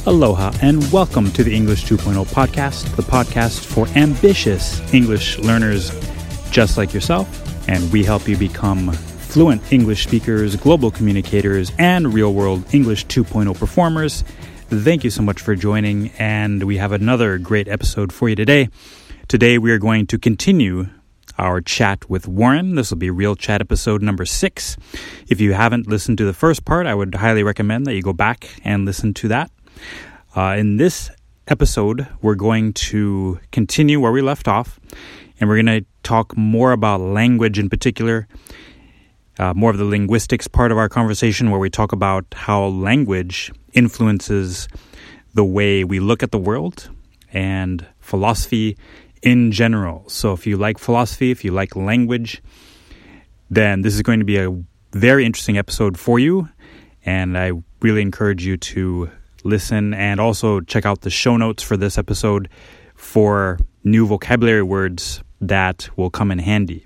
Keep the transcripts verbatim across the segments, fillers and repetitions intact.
Aloha and welcome to the English two point oh podcast, the podcast for ambitious English learners just like yourself. And we help you become fluent English speakers, global communicators, and real-world English two point oh performers. Thank you so much for joining, and we have another great episode for you today. Today we are going to continue our chat with Warren. This will be Real Chat episode number six. If you haven't listened to the first part, I would highly recommend that you go back and listen to that. Uh, in this episode, we're going to continue where we left off, and we're going to talk more about language in particular, uh, more of the linguistics part of our conversation, where we talk about how language influences the way we look at the world and philosophy in general. So if you like philosophy, if you like language, then this is going to be a very interesting episode for you, and I really encourage you to listen and also check out the show notes for this episode for new vocabulary words that will come in handy.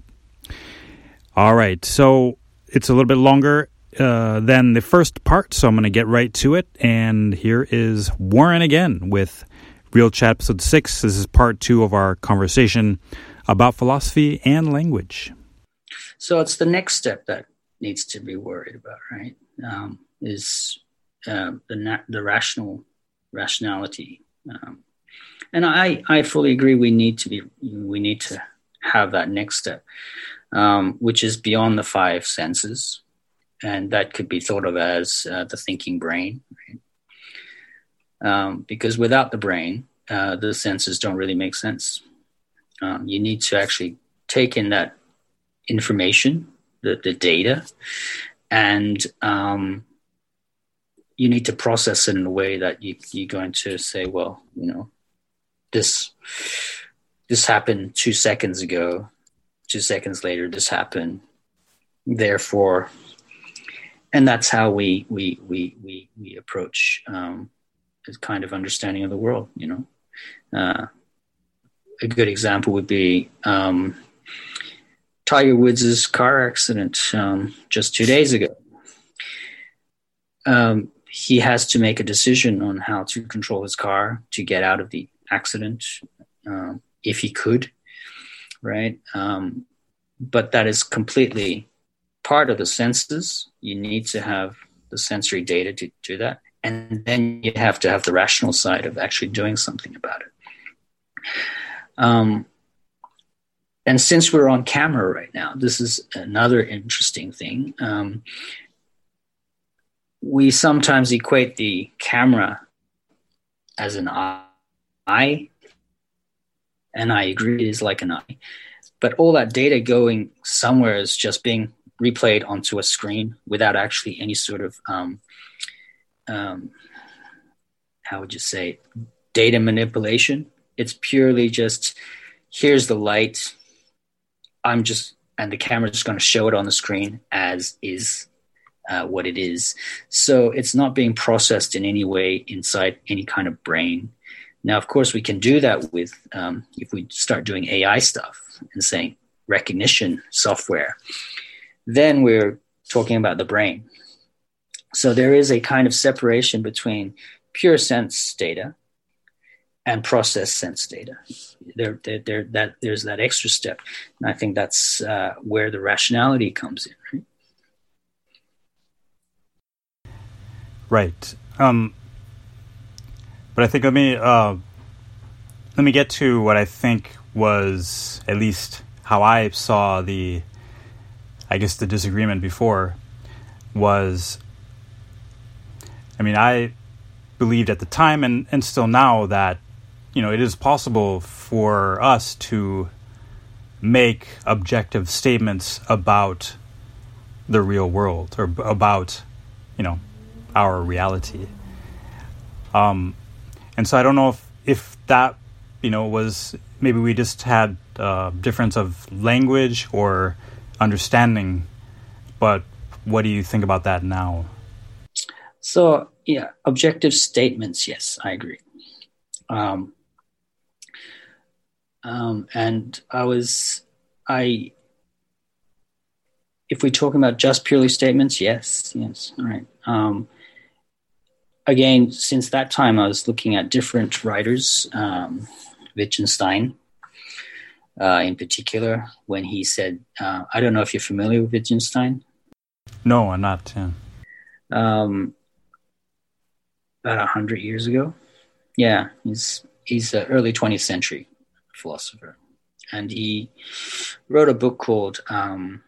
All right, so it's a little bit longer uh, than the first part, so I'm going to get right to it. And here is Warren again with Real Chat episode six. This is part two of our conversation about philosophy and language. So it's the next step that needs to be worried about, right? Um, is Uh, the na- the rational rationality, um, and I, I fully agree. We need to be we need to have that next step, um, which is beyond the five senses, and that could be thought of as uh, the thinking brain. Right? Um, because without the brain, uh, the senses don't really make sense. Um, you need to actually take in that information, the the data, and um, you need to process it in a way that you, you're going to say, well, you know, this this happened two seconds ago. Two seconds later, this happened. Therefore, and that's how we we we we we approach um, this kind of understanding of the world. You know, uh, a good example would be um, Tiger Woods' car accident um, just two days ago. Um, He has to make a decision on how to control his car to get out of the accident, uh, if he could, right? Um, but that is completely part of the senses. You need to have the sensory data to do that. And then you have to have the rational side of actually doing something about it. Um, and since we're on camera right now, this is another interesting thing. Um, We sometimes equate the camera as an eye, and I agree it is like an eye. But all that data going somewhere is just being replayed onto a screen without actually any sort of, um, um, how would you say, data manipulation. It's purely just, here's the light, I'm just, and the camera's just going to show it on the screen as is. Uh, what it is. So it's not being processed in any way inside any kind of brain. Now, of course, we can do that with, um, if we start doing A I stuff and saying recognition software, then we're talking about the brain. So there is a kind of separation between pure sense data and processed sense data. There, there, there, that, there's that extra step. And I think that's uh, where the rationality comes in, right? Right. Um, but I think let me uh, let me get to what I think was at least how I saw the, I guess the disagreement before was, I mean, I believed at the time and, and still now that, you know, it is possible for us to make objective statements about the real world or about, you know, our reality. Um, and so I don't know if, if that, you know, was maybe we just had a difference of language or understanding, but what do you think about that now? So, yeah, objective statements, yes, I agree. Um, um, and I was, I, if we're talking about just purely statements, yes, yes, all right. Um, again, since that time, I was looking at different writers, um, Wittgenstein uh, in particular, when he said, uh, I don't know if you're familiar with Wittgenstein. No, I'm not. Yeah. Um, about a hundred years ago. Yeah, he's he's an early twentieth century philosopher, and he wrote a book called um,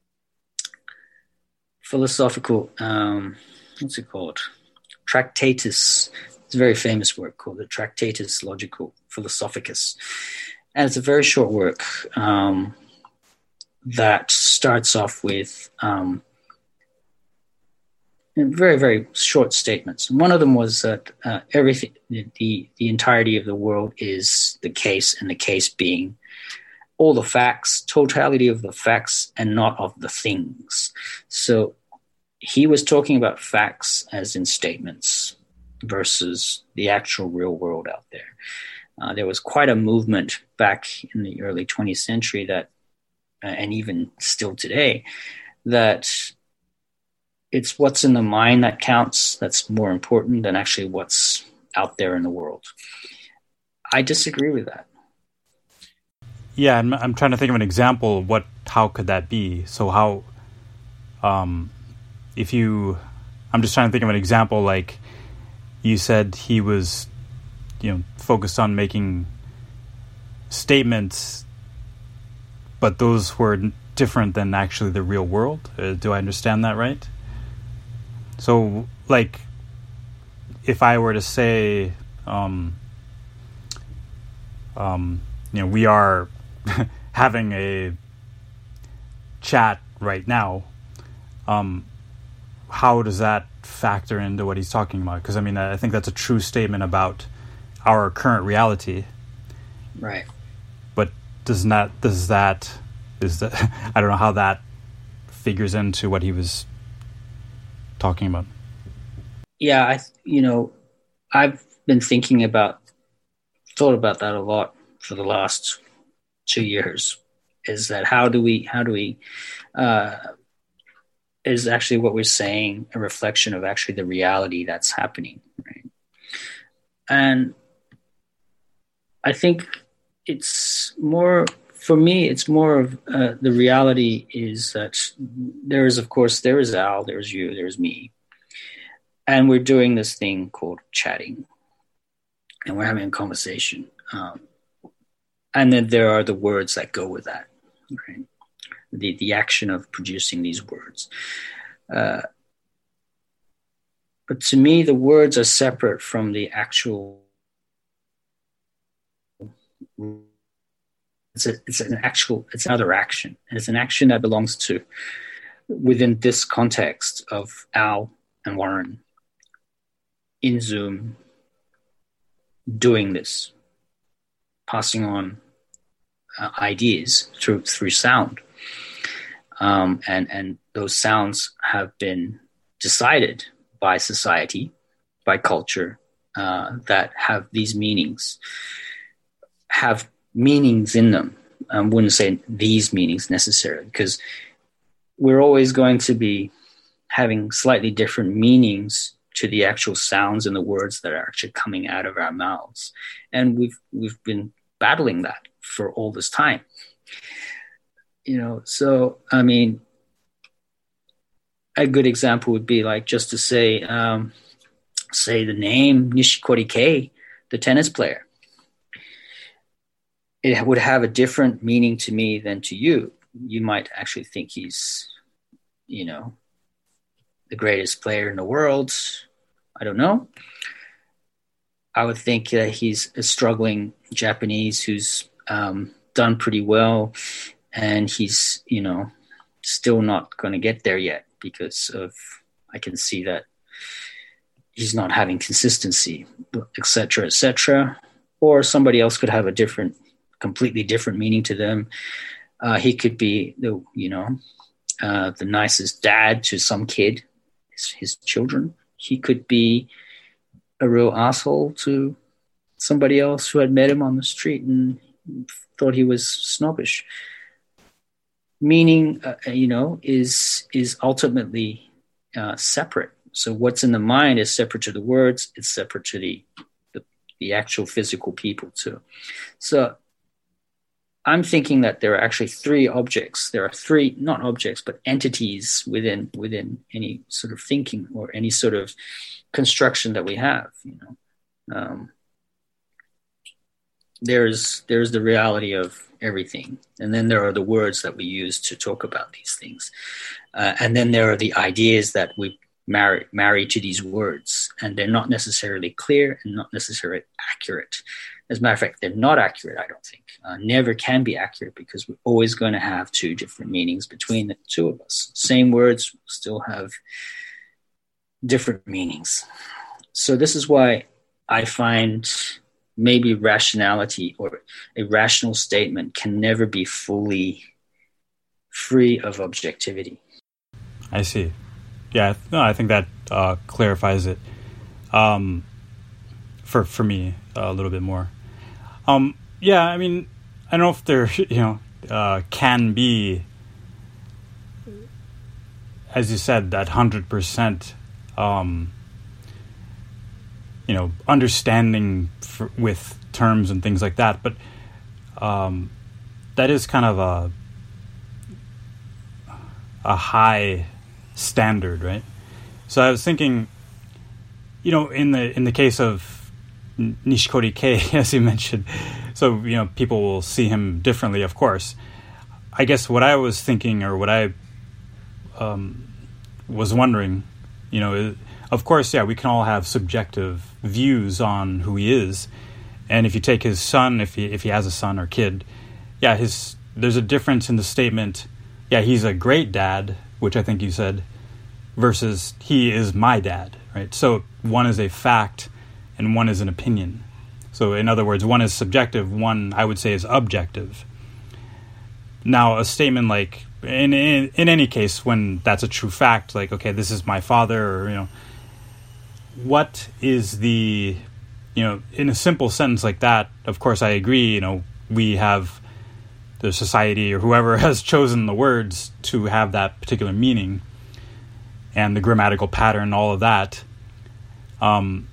Philosophical. Um, what's it called? Tractatus. It's a very famous work called the Tractatus Logico Philosophicus, and it's a very short work um, that starts off with um, very, very short statements. And one of them was that uh, everything, the the entirety of the world is the case, and the case being all the facts, totality of the facts, and not of the things. So he was talking about facts as in statements versus the actual real world out there. Uh, there was quite a movement back in the early twentieth century that, uh, and even still today, that it's what's in the mind that counts, that's more important than actually what's out there in the world. I disagree with that. Yeah, I'm, I'm trying to think of an example. What, how could that be? So how, um, if you, I'm just trying to think of an example. Like you said, he was, you know, focused on making statements, but those were different than actually the real world. Uh, do I understand that right? So, like, if I were to say, um, um, you know, we are having a chat right now, um, how does that factor into what he's talking about? Because, I mean, I think that's a true statement about our current reality. Right. But does not, does that, is that, I don't know how that figures into what he was talking about. Yeah, I, you know, I've been thinking about, thought about that a lot for the last two years. Is that how do we, how do we, uh, is actually what we're saying a reflection of actually the reality that's happening, right? And I think it's more, for me, it's more of uh, the reality is that there is, of course, there is Al, there's you, there's me. And we're doing this thing called chatting. And we're having a conversation. Um, and then there are the words that go with that, right? The, the action of producing these words. Uh, but to me, the words are separate from the actual. It's, a, it's an actual, it's another action. And it's an action that belongs to, within this context of Al and Warren in Zoom doing this, passing on uh, ideas through through sound. Um, and, and those sounds have been decided by society, by culture, uh, that have these meanings, have meanings in them. I wouldn't say these meanings necessarily, because we're always going to be having slightly different meanings to the actual sounds and the words that are actually coming out of our mouths. And we've we've been battling that for all this time. You know, so, I mean, a good example would be like just to say, um, say the name Nishikori Kei, the tennis player. It would have a different meaning to me than to you. You might actually think he's, you know, the greatest player in the world. I don't know. I would think that he's a struggling Japanese who's um, done pretty well, and he's, you know, still not going to get there yet because of, I can see that he's not having consistency, et cetera, et cetera. Or somebody else could have a different, completely different meaning to them. Uh, he could be, the, you know, uh, the nicest dad to some kid, his, his children. He could be a real asshole to somebody else who had met him on the street and thought he was snobbish. Meaning, uh, you know, is is ultimately uh, separate so what's in the mind is separate to the words. It's separate to the the, the actual physical people too. So I'm thinking that there are actually three objects. There are three, not objects, but entities within within any sort of thinking or any sort of construction that we have. You know, um, there's there's the reality of everything, and then there are the words that we use to talk about these things, uh, and then there are the ideas that we marry marry to these words, and they're not necessarily clear and not necessarily accurate. As a matter of fact, they're not accurate, I don't think. Uh, never can be accurate, because we're always going to have two different meanings between the two of us. Same words still have different meanings. So this is why I find maybe rationality or a rational statement can never be fully free of objectivity. I see. Yeah, no, I think that uh, clarifies it um, for for me a little bit more. Um, yeah, I mean, I don't know if there, you know, uh, can be, as you said, that hundred percent, um, you know, understanding for, with terms and things like that. But um, that is kind of a a high standard, right? So I was thinking, you know, in the in the case of Nishikori Kei, as you mentioned, so, you know, people will see him differently, of course. I guess what I was thinking, or what I um, was wondering, you know, is, of course, yeah, we can all have subjective views on who he is. And if you take his son, if he if he has a son or kid, yeah, his there's a difference in the statement, yeah, he's a great dad, which I think you said, versus he is my dad, right? So one is a fact and one is an opinion. So in other words, one is subjective, one I would say is objective. Now, a statement like, in, in in any case, when that's a true fact, like, okay, this is my father, or, you know, what is the, you know, in a simple sentence like that, of course I agree, you know, we have the society or whoever has chosen the words to have that particular meaning and the grammatical pattern, all of that. Um,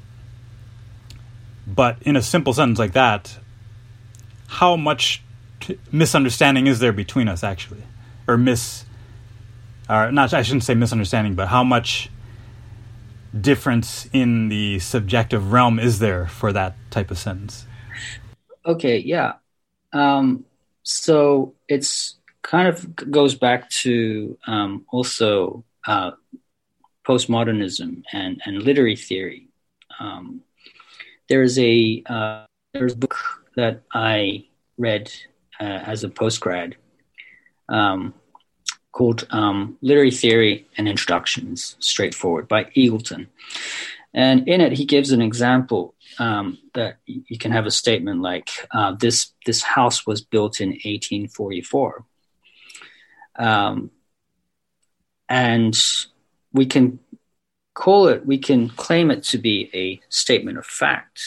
but in a simple sentence like that, how much t- misunderstanding is there between us, actually? Or mis... Or not, I shouldn't say misunderstanding, but how much difference in the subjective realm is there for that type of sentence? Okay, yeah. Um, so it's kind of goes back to um, also uh, postmodernism and, and literary theory. Um, there's a uh, there's a book that I read uh, as a postgrad um, called um, Literary Theory and Introductions, Straightforward, by Eagleton. And in it, he gives an example um, that you can have a statement like, uh, this, this house was built in eighteen forty-four. Um, and we can call it, we can claim it to be a statement of fact.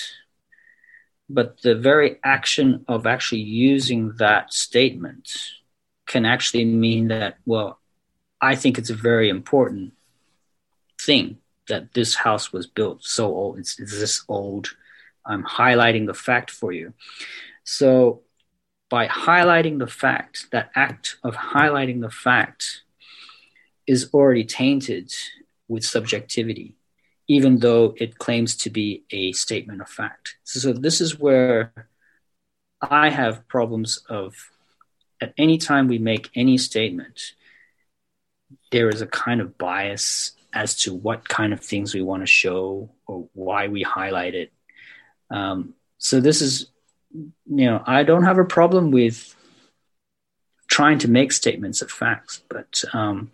But the very action of actually using that statement can actually mean that, well, I think it's a very important thing that this house was built so old. It's, it's this old. I'm highlighting the fact for you. So by highlighting the fact, that act of highlighting the fact is already tainted with subjectivity, even though it claims to be a statement of fact. So, so this is where I have problems of, at any time we make any statement, there is a kind of bias as to what kind of things we want to show or why we highlight it. Um, so this is, you know, I don't have a problem with trying to make statements of facts, but um,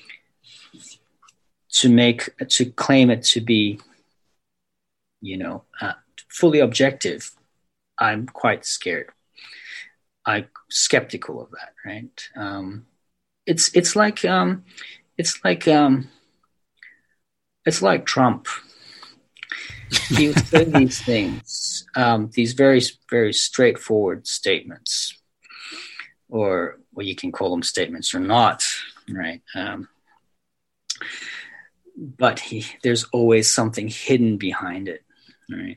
to make, to claim it to be, you know, uh, fully objective, I'm quite scared. I'm skeptical of that, right? Um, it's it's like um, it's like um, it's like Trump. He would say these things, um, these very very straightforward statements, or well, you can call them statements or not, right? Um, but he, there's always something hidden behind it, right?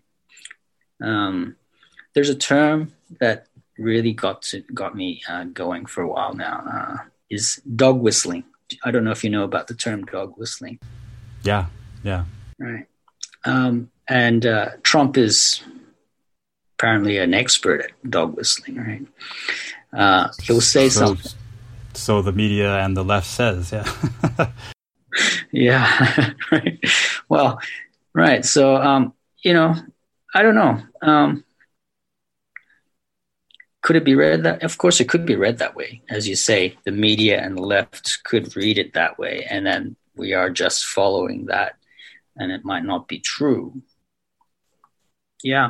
Um, there's a term that really got to, got me uh, going for a while now, uh, is dog whistling. I don't know if you know about the term dog whistling. Yeah, yeah. Right. Um, and uh, Trump is apparently an expert at dog whistling, right? Uh, he'll say so, something. So the media and the left says, yeah. Yeah, right. Well, right. So, um, you know, I don't know. Um, could it be read that? Of course, it could be read that way. As you say, the media and the left could read it that way, and then we are just following that, and it might not be true. Yeah.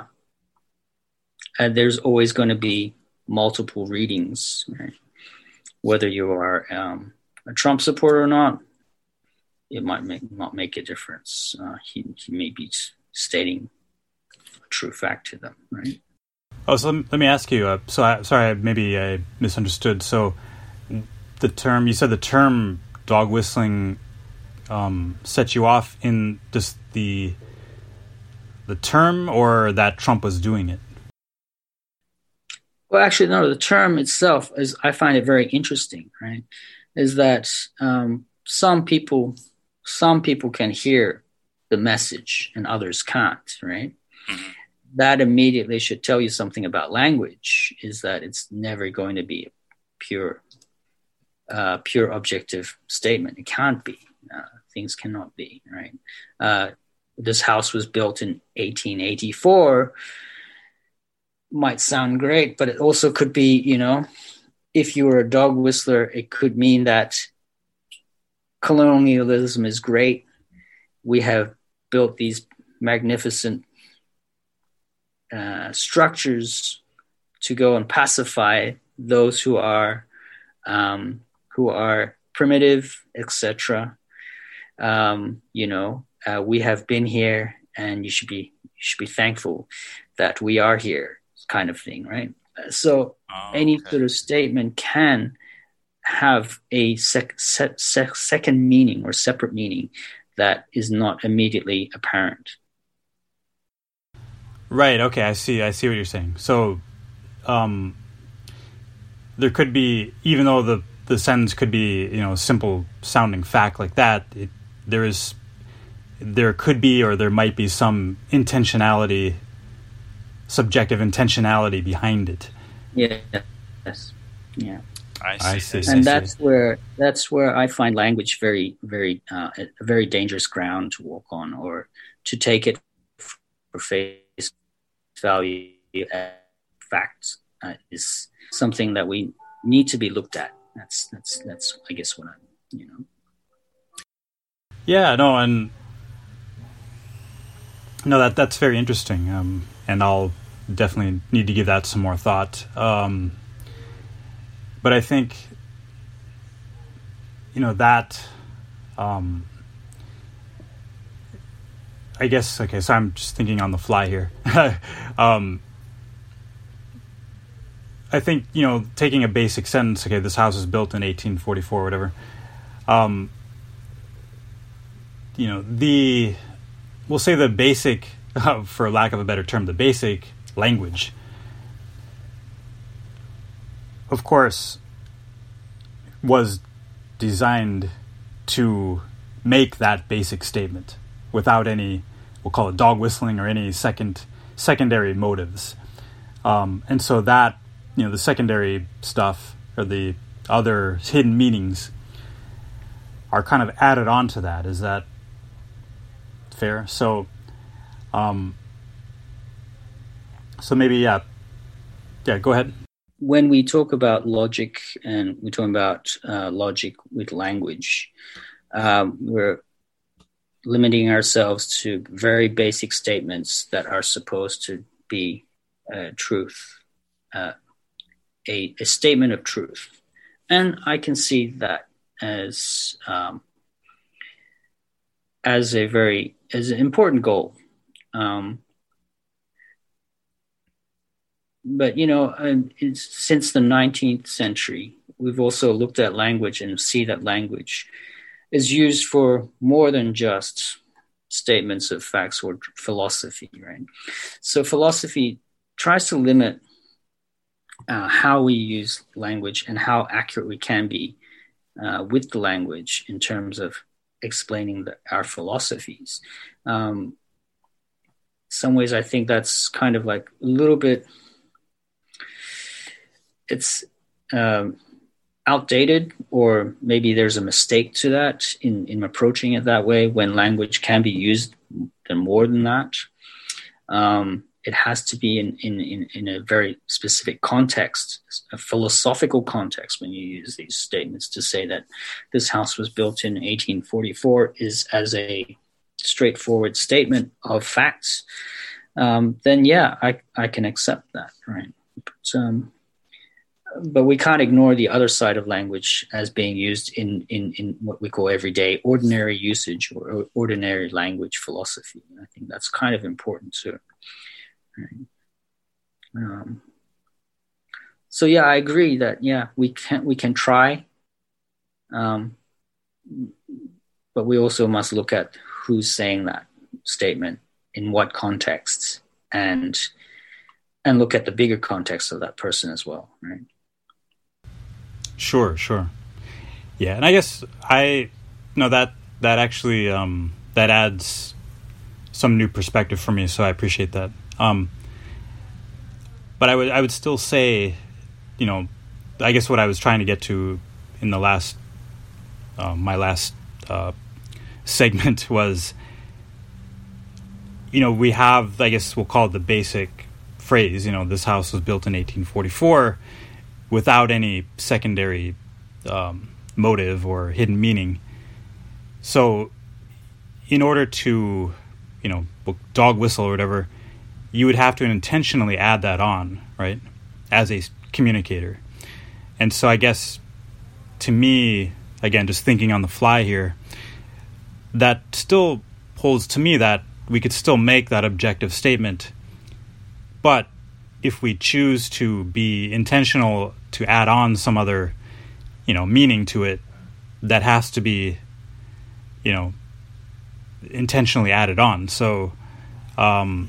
And there's always going to be multiple readings, right? Whether you are um, a Trump supporter or not, it might make, not make a difference. Uh, he, he may be stating a true fact to them, right? Oh, so let me ask you. Uh, so, I, sorry, maybe I misunderstood. So, the term you said the term dog whistling um, set you off in just the the term, or that Trump was doing it? Well, actually, no. The term itself is, I find it very interesting. Right, is that um, some people, some people can hear the message and others can't. Right. Mm-hmm. That immediately should tell you something about language, is that it's never going to be a pure, uh, pure objective statement. It can't be. Uh, things cannot be, right? Uh, this house was built in eighteen eighty-four. Might sound great, but it also could be, you know, if you were a dog whistler, it could mean that colonialism is great. We have built these magnificent Uh, structures to go and pacify those who are um, who are primitive, et cetera. Um, you know, uh, we have been here, and you should be you should be thankful that we are here, kind of thing, right? Uh, so oh, any okay. sort of statement can have a sec- se- se- second meaning or separate meaning that is not immediately apparent. Right. Okay. I see. I see what you're saying. So, um, there could be, even though the, the sentence could be, you know, simple sounding fact like that, it, there is, there could be, or there might be some intentionality, subjective intentionality behind it. Yeah. Yes. Yeah. I see. I see and I that's see. where that's where I find language very, very, uh, a very dangerous ground to walk on, or to take it for face value as facts uh, is something that we need to be looked at. That's that's that's I guess what I you know. Yeah, no, and no, that that's very interesting, um, and I'll definitely need to give that some more thought. Um, but I think, you know, that. Um, I guess, okay, so I'm just thinking on the fly here. um, I think, you know, taking a basic sentence, okay, this house was built in eighteen forty-four, whatever. Um, you know, the, we'll say the basic, uh, for lack of a better term, the basic language, of course, was designed to make that basic statement without any, we'll call it dog whistling, or any second secondary motives. Um, and so that, you know, the secondary stuff, or the other hidden meanings, are kind of added on to that. Is that fair? So, um, so maybe, yeah, yeah, go ahead. When we talk about logic, and we're talking about uh, logic with language, um, we're limiting ourselves to very basic statements that are supposed to be uh, truth, uh, a, a statement of truth. And I can see that as um, as a very as an important goal. Um, but, you know, it's, since the nineteenth century, we've also looked at language and see that language is used for more than just statements of facts or philosophy, right? So philosophy tries to limit uh, how we use language and how accurate we can be uh, with the language in terms of explaining the, our philosophies. Um, some ways I think that's kind of like a little bit, it's um, outdated, or maybe there's a mistake to that in, in approaching it that way when language can be used more than that. Um, it has to be in, in, in, in a very specific context, a philosophical context when you use these statements to say that this house was built in eighteen forty-four is as a straightforward statement of facts. Um, then yeah, I, I can accept that, right? But, um, but we can't ignore the other side of language as being used in, in, in what we call everyday ordinary usage or ordinary language philosophy. I think that's kind of important too. Right? Um, so yeah, I agree that yeah, we can we can try, um, but we also must look at who's saying that statement, in what context, and and look at the bigger context of that person as well, right? Sure, sure. Yeah, and I guess I no that that actually um, that adds some new perspective for me, so I appreciate that. Um, but I would I would still say, you know, I guess what I was trying to get to in the last uh, my last uh, segment was, you know, we have, I guess we'll call it the basic phrase, you know, this house was built in eighteen forty-four, without any secondary um, motive or hidden meaning. So in order to, you know, dog whistle or whatever, you would have to intentionally add that on, right, as a communicator. And so I guess, to me, again, just thinking on the fly here, that still holds to me that we could still make that objective statement, but if we choose to be intentional to add on some other, you know, meaning to it, that has to be, you know, intentionally added on. So, um,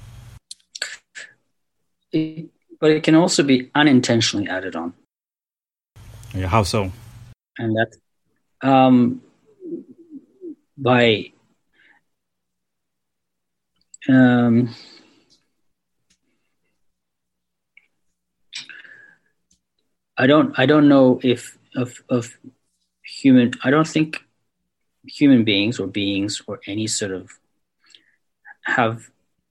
it, but it can also be unintentionally added on. Yeah, how so? And that um, by um, I don't I don't know if of of human I don't think human beings or beings or any sort of have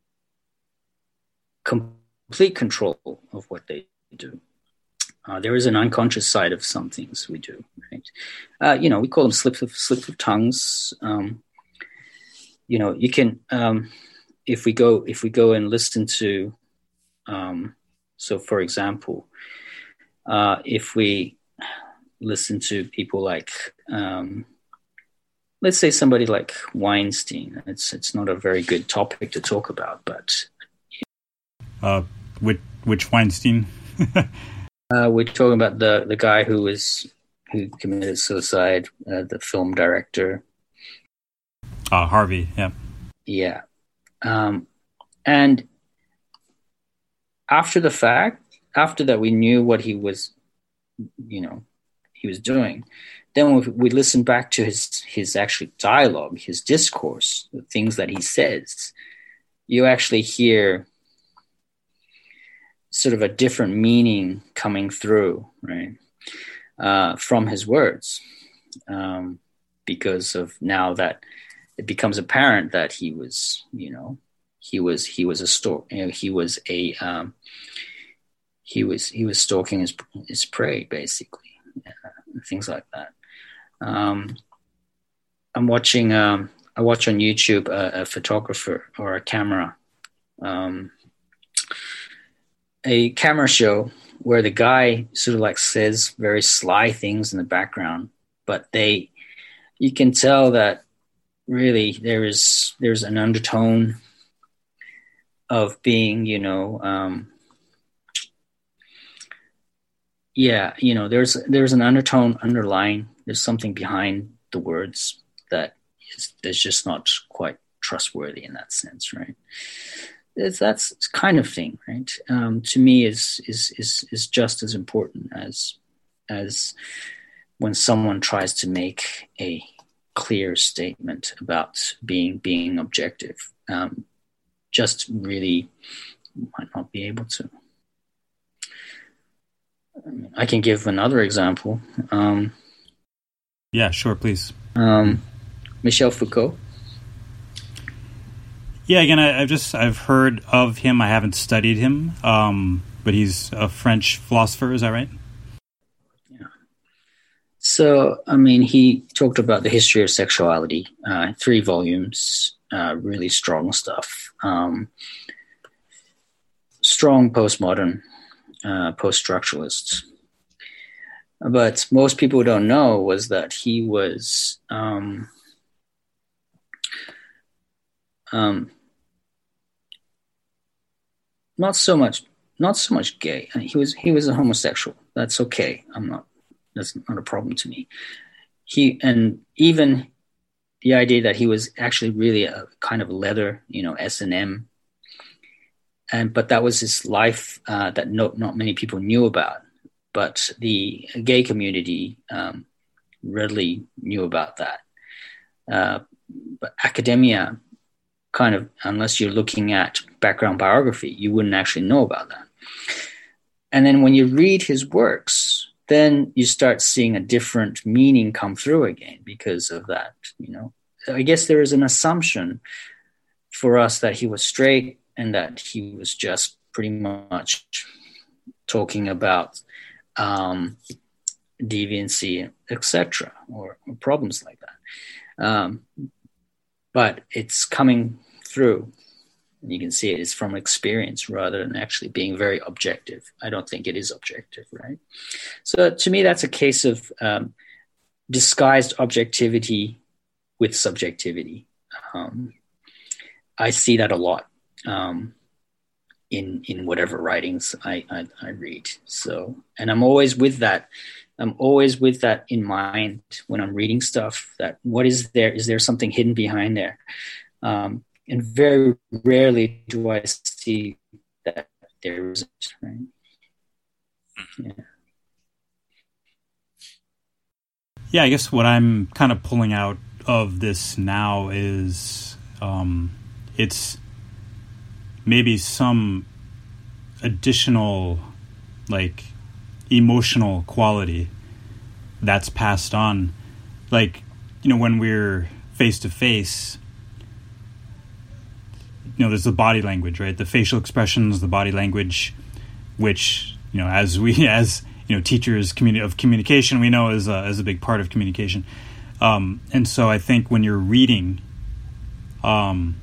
complete control of what they do. Uh, there is an unconscious side of some things we do, right? Uh, you know, we call them slips of slips of tongues. Um, you know, you can um, if we go if we go and listen to, um, so for example, uh, if we listen to people like, um, let's say somebody like Weinstein, it's it's not a very good topic to talk about, but uh, which which Weinstein? Uh, we're talking about the, the guy who was who committed suicide, uh, the film director. Uh, Harvey, yeah. Yeah. Um, and after the fact, after that we knew what he was, you know, he was doing, then we, we listened back to his, his actual dialogue, his discourse, the things that he says, you actually hear sort of a different meaning coming through, right, uh, from his words, um, because of now that it becomes apparent that he was, you know, he was he was a stalk, you know, he was a um, he was he was stalking his his prey, basically, uh, things like that. Um, I'm watching. Um, I watch on YouTube a, a photographer or a camera. Um, a camera show where the guy sort of like says very sly things in the background, but they, you can tell that really there is, there's an undertone of being, you know, um, yeah, you know, there's, there's an undertone underlying, there's something behind the words that is, is just not quite trustworthy in that sense, right? It's, that's kind of thing, right? Um, to me, is is is is just as important as as when someone tries to make a clear statement about being being objective. Um, just really might not be able to. I can give another example. Um, yeah, sure, please. Um, Michel Foucault. Yeah, again, I, I've just I've heard of him. I haven't studied him, um, but he's a French philosopher. Is that right? Yeah. So, I mean, he talked about the history of sexuality, uh, three volumes, uh, really strong stuff. Um, strong postmodern, uh, post-structuralists. But most people don't know was that he was um, um, not so much not so much gay. He was he was a homosexual. That's okay. I'm not. That's not a problem to me. He and even the idea that he was actually really a kind of leather, you know, S and M, and but that was his life uh, that no, not many people knew about. But the gay community um, readily knew about that. Uh, but academia, kind of, unless you're looking at background biography, you wouldn't actually know about that. And then when you read his works, then you start seeing a different meaning come through again because of that. You know, I guess there is an assumption for us that he was straight and that he was just pretty much talking about um, deviancy, et cetera, or, or problems like that. Um, but it's coming through. You can see it is from experience rather than actually being very objective. I don't think it is objective, right? So to me, that's a case of um, disguised objectivity with subjectivity. Um, I see that a lot um, in in whatever writings I, I, I read. So, and I'm always with that. I'm always with that in mind when I'm reading stuff. That what is there? Is there something hidden behind there? Um, and very rarely do I see that there isn't. Right? Yeah. Yeah, I guess what I'm kind of pulling out of this now is um, it's maybe some additional, like, emotional quality that's passed on. Like, you know, when we're face to face, you know, there's the body language, right? The facial expressions, the body language, which, you know, as we, as, you know, teachers communi- of communication, we know is a, is a big part of communication. Um, and so I think when you're reading, um,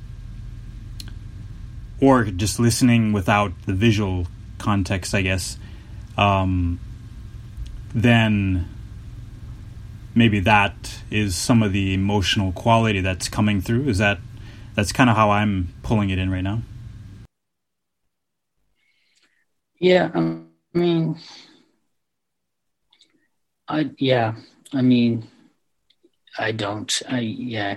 or just listening without the visual context, I guess, um, then maybe that is some of the emotional quality that's coming through. Is that, that's kind of how I'm pulling it in right now. Yeah, I mean, I, yeah, I mean, I don't, I, yeah.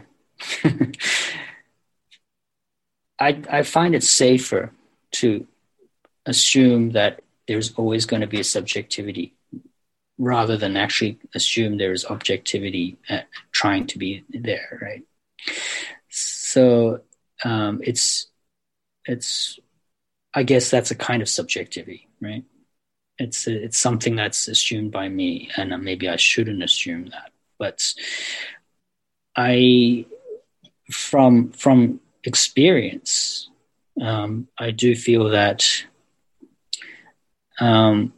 I, I find it safer to assume that there's always going to be a subjectivity rather than actually assume there's objectivity at trying to be there, right? So um, it's, it's, I guess that's a kind of subjectivity, right? It's it's something that's assumed by me, and maybe I shouldn't assume that. But I, from from experience, um, I do feel that, um,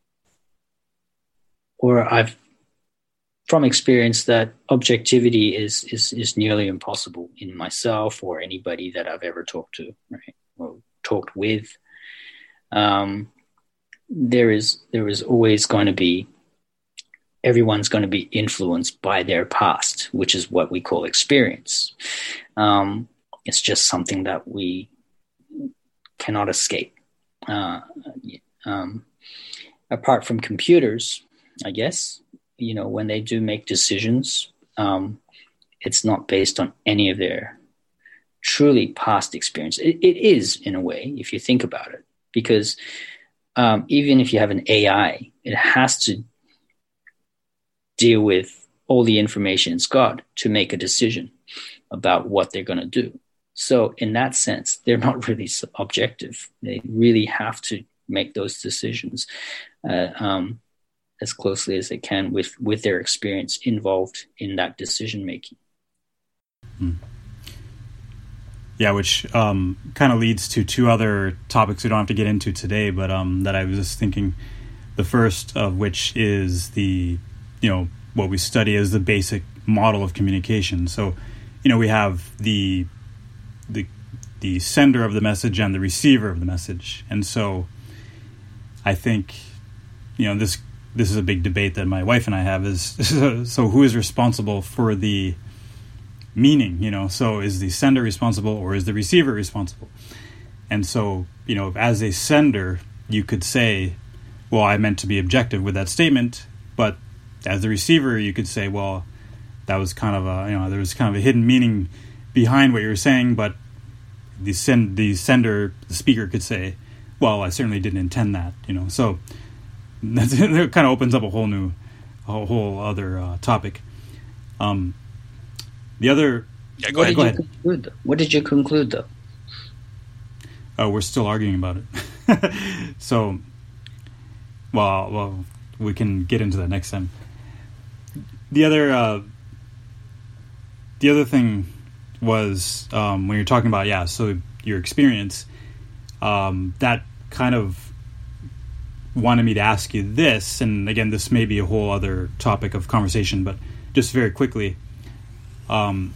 or I've from experience that objectivity is is is nearly impossible in myself or anybody that I've ever talked to, right, or talked with. Um, there is there is always going to be, everyone's going to be influenced by their past, which is what we call experience. Um, it's just something that we cannot escape. Uh, um, apart from computers, I guess, you know, when they do make decisions, um, it's not based on any of their truly past experience. It, it is, in a way, if you think about it, because um, even if you have an A I, it has to deal with all the information it's got to make a decision about what they're going to do. So in that sense, they're not really objective. They really have to make those decisions uh, um, as closely as they can with, with their experience involved in that decision making. Hmm. Yeah, which um, kind of leads to two other topics we don't have to get into today, but um, that I was just thinking. The first of which is the, you know, what we study as the basic model of communication. So, you know, we have the the the sender of the message and the receiver of the message, and so I think, you know, this this is a big debate that my wife and I have is so who is responsible for the meaning, you know, so is the sender responsible or is the receiver responsible? And so, you know, as a sender, you could say, well, I meant to be objective with that statement, but as the receiver, you could say, well, that was kind of a, you know, there was kind of a hidden meaning behind what you were saying, but the send the sender, the speaker could say, well, I certainly didn't intend that, you know, so that's, it kind of opens up a whole new, a whole other uh, topic. Um, The other, yeah, go, what ahead, did go you ahead. Conclude, though? What did you conclude, though? Oh, we're still arguing about it. so, well, well, we can get into that next time. The other, uh, the other thing was um, when you're talking about, yeah, so your experience, um, that kind of wanted me to ask you this, and again, this may be a whole other topic of conversation, but just very quickly. Um,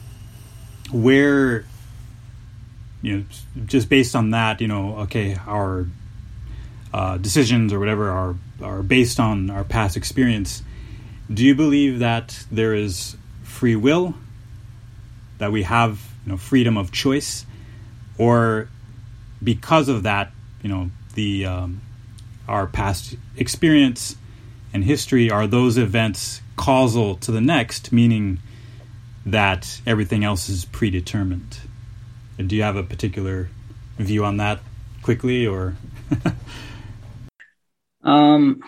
where, you know, just based on that, you know, okay, our uh, decisions or whatever are are based on our past experience. Do you believe that there is free will, that we have, you know, freedom of choice, or because of that, you know, the um, our past experience and history, are those events causal to the next, meaning that everything else is predetermined? Do you have a particular view on that quickly, or? um,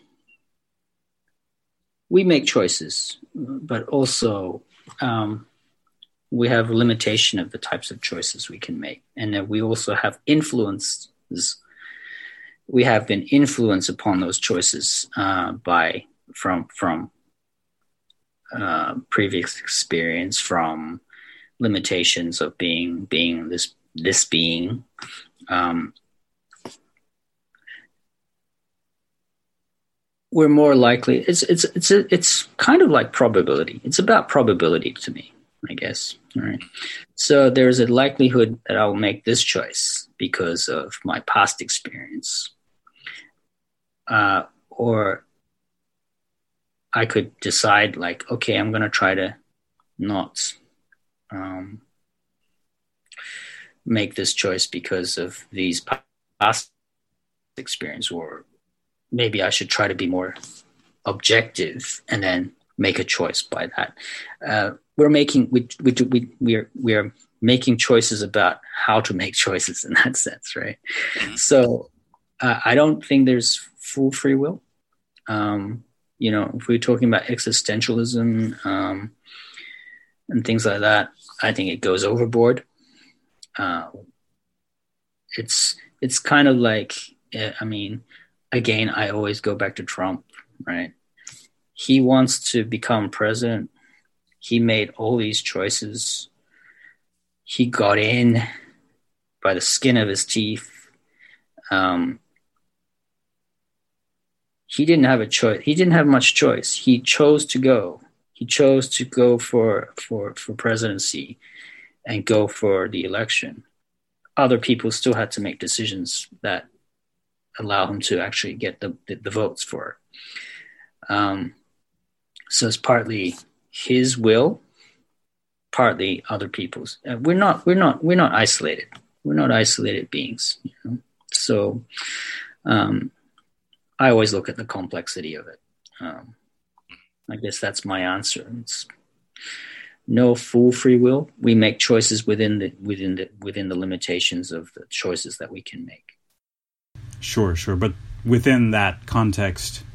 we make choices, but also um, we have a limitation of the types of choices we can make. And that we also have influences. We have been influenced upon those choices uh, by, from, from, Uh, previous experience, from limitations of being being this this being. Um, we're more likely. It's it's it's a, it's kind of like probability. It's about probability to me, I guess. All right. So there's a likelihood that I will make this choice because of my past experience, uh, or I could decide, like, okay, I'm going to try to not um, make this choice because of these past experience, or maybe I should try to be more objective and then make a choice by that. Uh, we're making we we we we're we're making choices about how to make choices in that sense, right? So uh, I don't think there's full free will. Um, You know, if we're talking about existentialism um, and things like that, I think it goes overboard. Uh, it's it's kind of like, I mean, again, I always go back to Trump, right? He wants to become president. He made all these choices. He got in by the skin of his teeth. Um, He didn't have a choice. He didn't have much choice. He chose to go. He chose to go for for for presidency and go for the election. Other people still had to make decisions that allow him to actually get the the, the votes for it. Um, so it's partly his will, partly other people's. Uh, we're not we're not we're not isolated. We're not isolated beings. You know? So. Um, I always look at the complexity of it. Um, I guess that's my answer. It's no full free will. We make choices within the within the within the limitations of the choices that we can make. Sure, sure. But within that context,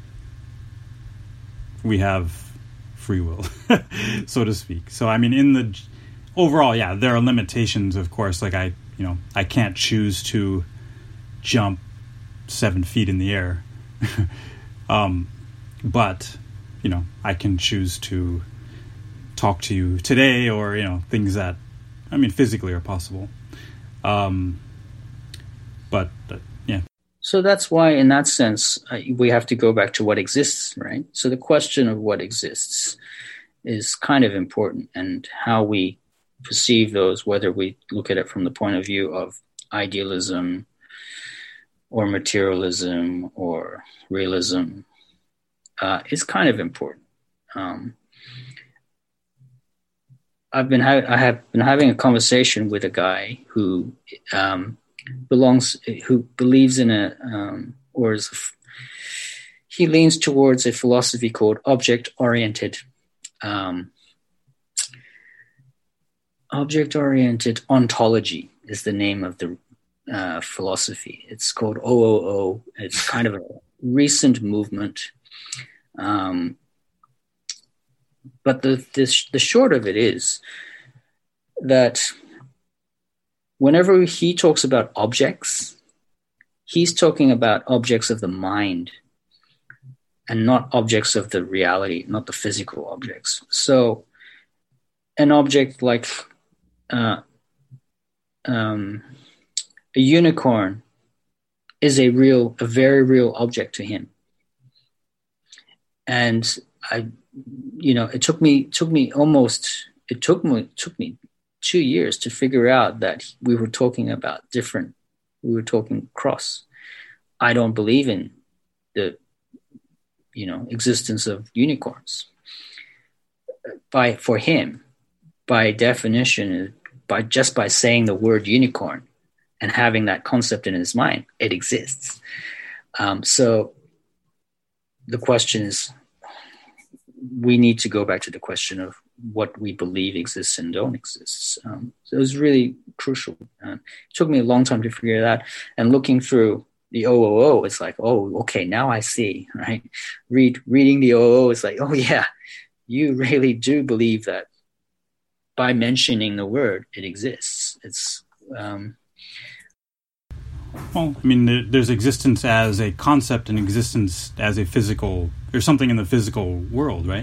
we have free will, so to speak. So, I mean, in the overall, yeah, there are limitations, of course. Like I, you know, I can't choose to jump seven feet in the air. um, but, you know, I can choose to talk to you today, or, you know, things that, I mean, physically are possible. Um, but, uh, yeah. So that's why, in that sense, uh, we have to go back to what exists, right? So the question of what exists is kind of important, and how we perceive those, whether we look at it from the point of view of idealism or materialism or realism, uh, is kind of important. Um, I've been ha- I have been having a conversation with a guy who um, belongs, who believes in a, um, or is, he leans towards a philosophy called object-oriented, um, object-oriented ontology is the name of the uh, philosophy. It's called O O O. It's kind of a recent movement. Um, but the, the the short of it is that whenever he talks about objects, he's talking about objects of the mind and not objects of the reality, not the physical objects. So an object like uh, um, a unicorn is a real, a very real object to him. And I, you know, it took me, took me almost, it took me, it took me two years to figure out that we were talking about different, we were talking cross. I don't believe in the, you know, existence of unicorns. By, for him, by definition, by just by saying the word unicorn and having that concept in his mind, it exists. Um, so the question is, we need to go back to the question of what we believe exists and don't exist. Um, so it was really crucial. Uh, it took me a long time to figure that. And looking through the O O O, it's like, oh, okay, now I see, right? Read, reading the O O O, it's like, oh yeah, you really do believe that by mentioning the word, it exists. It's, um, well, I mean, there's existence as a concept and existence as a physical, or something in the physical world, right?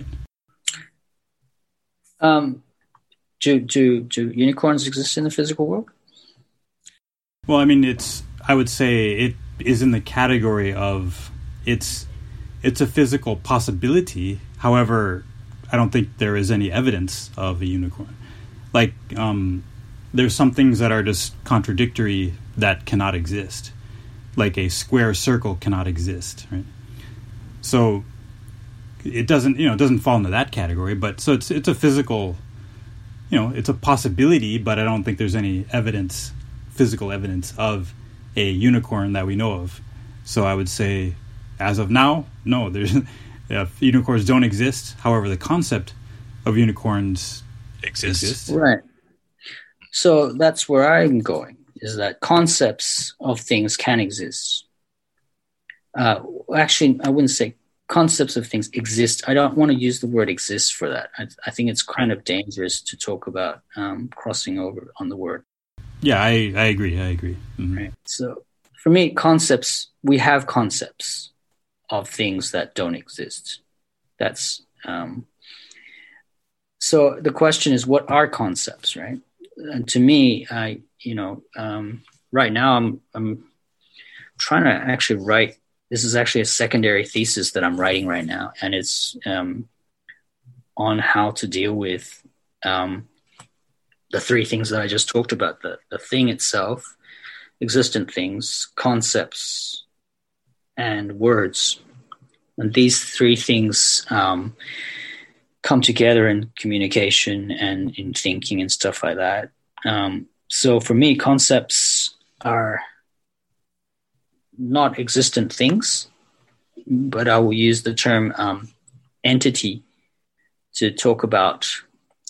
Um, do, do, do unicorns exist in the physical world? Well, I mean, it's, I would say it is in the category of, it's, it's a physical possibility. However, I don't think there is any evidence of a unicorn. Like, um, there's some things that are just contradictory that cannot exist. Like a square circle cannot exist, right? So it doesn't, you know, it doesn't fall into that category, but so it's it's a physical, you know, it's a possibility, but I don't think there's any evidence, physical evidence of a unicorn that we know of. So I would say, as of now, no, there's uh, unicorns don't exist. However, the concept of unicorns exists. exists. Right. So that's where I'm going, is that concepts of things can exist. Uh, actually, I wouldn't say concepts of things exist. I don't want to use the word exist for that. I, I think it's kind of dangerous to talk about um, crossing over on the word. Yeah, I, I agree. I agree. Mm-hmm. Right. So for me, concepts, we have concepts of things that don't exist. That's um, so the question is, what are concepts, right? And to me, I, you know, um, right now I'm I'm trying to actually write. This is actually a secondary thesis that I'm writing right now, and it's um, on how to deal with um, the three things that I just talked about: the the thing itself, existent things, concepts, and words. And these three things um, come together in communication and in thinking and stuff like that. Um, so for me, concepts are not existent things, but I will use the term um, entity to talk about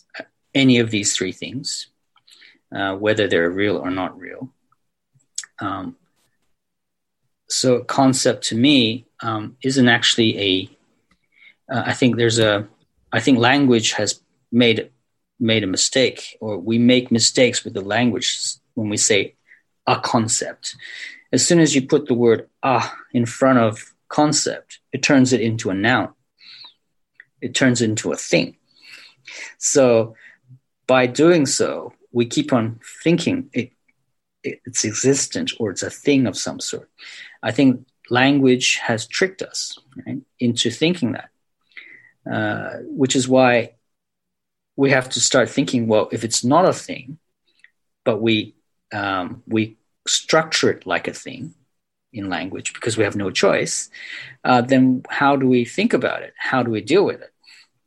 any of these three things, uh, whether they're real or not real. Um, so concept to me um, isn't actually a, uh, I think there's a, I think language has made, made a mistake, or we make mistakes with the language when we say a concept. As soon as you put the word "ah" in front of concept, it turns it into a noun. It turns it into a thing. So by doing so, we keep on thinking it, it, it's existent or it's a thing of some sort. I think language has tricked us, right, into thinking that, uh, which is why we have to start thinking, well, if it's not a thing, but we um, we structure it like a thing in language because we have no choice, uh, then how do we think about it? How do we deal with it?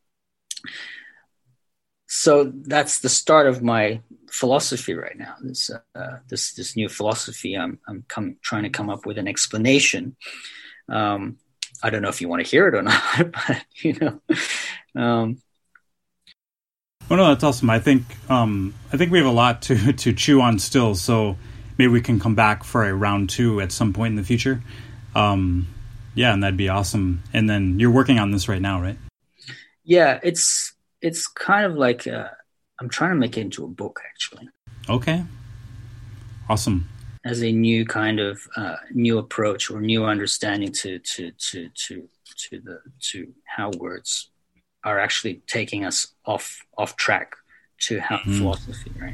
So that's the start of my philosophy right now. This uh, this this new philosophy. I'm I'm come, trying to come up with an explanation. Um, I don't know if you want to hear it or not, but you know. Um, Oh no, that's awesome. I think um, I think we have a lot to, to chew on still, so maybe we can come back for a round two at some point in the future. Um, yeah, and that'd be awesome. And then you're working on this right now, right? Yeah, it's it's kind of like uh, I'm trying to make it into a book, actually. Okay, awesome. As a new kind of uh, new approach or new understanding to to to to to the to how words are actually taking us off off track to how mm. philosophy, right?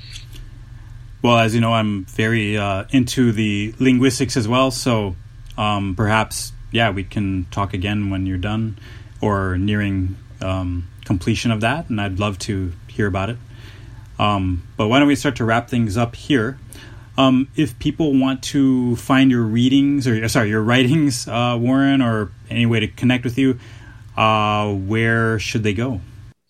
Well, as you know, I'm very uh, into the linguistics as well, so um, perhaps, yeah, we can talk again when you're done or nearing um, completion of that, and I'd love to hear about it. Um, but why don't we start to wrap things up here? Um, if people want to find your readings, or sorry, your writings, uh, Warren, or any way to connect with you, Uh, where should they go?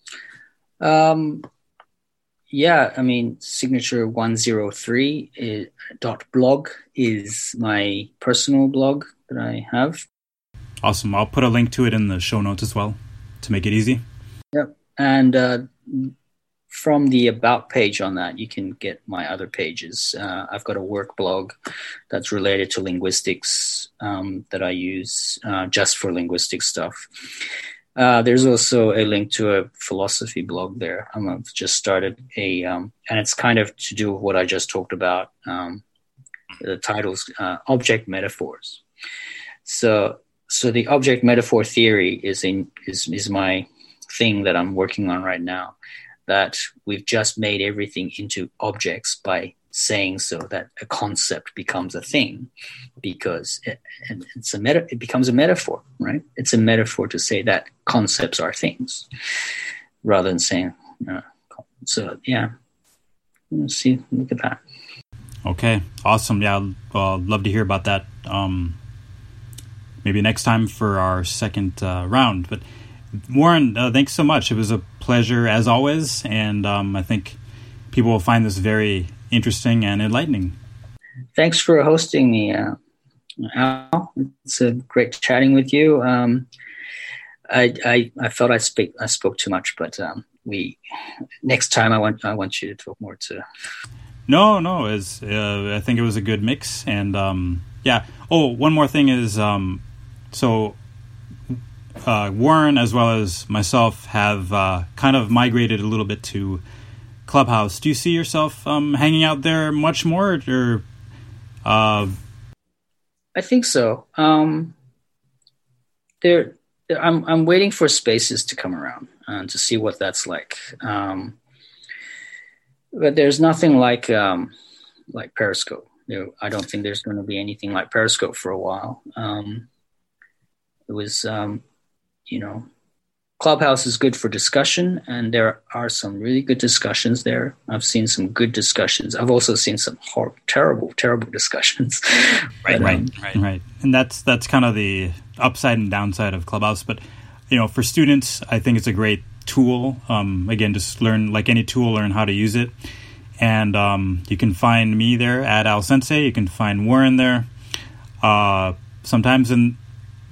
Um, yeah, I mean, signature one oh three is, dot blog is my personal blog that I have. Awesome. I'll put a link to it in the show notes as well to make it easy. Yep. And uh, from the About page on that, you can get my other pages. Uh, I've got a work blog that's related to linguistics um, that I use uh, just for linguistic stuff. Uh, there's also a link to a philosophy blog there. Um, I've just started a, um, and it's kind of to do with what I just talked about. Um, the title's uh, Object Metaphors. So, so the object metaphor theory is in is is my thing that I'm working on right now. That we've just made everything into objects by saying so, that a concept becomes a thing because it, it's a meta, it becomes a metaphor, right? It's a metaphor to say that concepts are things rather than saying, uh, so yeah, let's see, look at that. Okay, awesome. Yeah, I'll uh, love to hear about that. Um, maybe next time for our second uh, round, but Warren, uh, thanks so much. It was a pleasure as always, and um, I think people will find this very interesting and enlightening. Thanks for hosting me, uh, Al. It's a great chatting with you. Um, I, I I felt I speak I spoke too much, but um, we next time I want I want you to talk more to. No, no, it's, uh, I think it was a good mix, and um, yeah. Oh, one more thing is um, so. Uh, Warren, as well as myself, have uh, kind of migrated a little bit to Clubhouse. Do you see yourself um, hanging out there much more? Or, uh... I think so. Um, there, I'm I'm waiting for spaces to come around uh, to see what that's like. Um, but there's nothing like um, like Periscope. You know, I don't think there's going to be anything like Periscope for a while. Um, it was. Um, You know, Clubhouse is good for discussion, and there are some really good discussions there. I've seen some good discussions. I've also seen some hor- terrible, terrible discussions. Right, but, right, um, right, right. And that's that's kind of the upside and downside of Clubhouse. But you know, for students, I think it's a great tool. Um, again, just learn like any tool, learn how to use it. And um, you can find me there at Al Sensei. You can find Warren there. Uh, sometimes in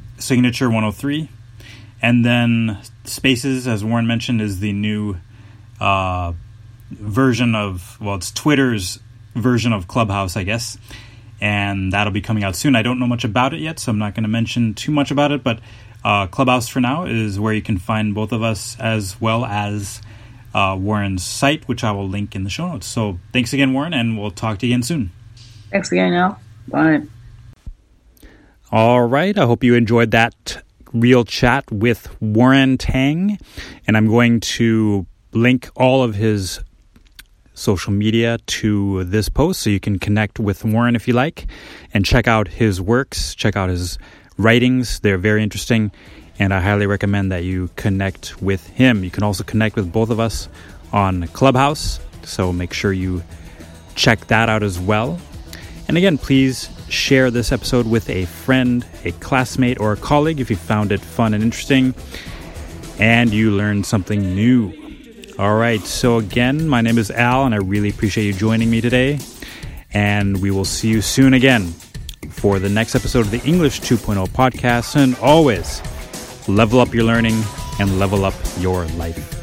Signature one oh three. And then Spaces, as Warren mentioned, is the new uh, version of, well, it's Twitter's version of Clubhouse, I guess. And that'll be coming out soon. I don't know much about it yet, so I'm not going to mention too much about it. But uh, Clubhouse for now is where you can find both of us, as well as uh, Warren's site, which I will link in the show notes. So thanks again, Warren, and we'll talk to you again soon. Thanks again, Al. Bye. All right. I hope you enjoyed that real chat with Warren Tang. And I'm going to link all of his social media to this post so you can connect with Warren if you like and check out his works, check out his writings. They're very interesting, and I highly recommend that you connect with him. You can also connect with both of us on Clubhouse, so make sure you check that out as well. And again, please share this episode with a friend, a classmate, or a colleague if you found it fun and interesting and you learned something new. All right, so again, my name is Al, and I really appreciate you joining me today. And we will see you soon again for the next episode of the English two point oh podcast. And always, level up your learning and level up your life.